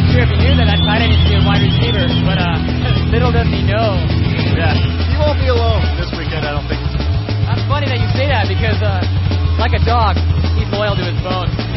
sure if he knew that tight end used to be a wide receiver, but little does he know. Yeah, he won't be alone this weekend, I don't think. That's funny that you say that because, like a dog, he's loyal to his bone.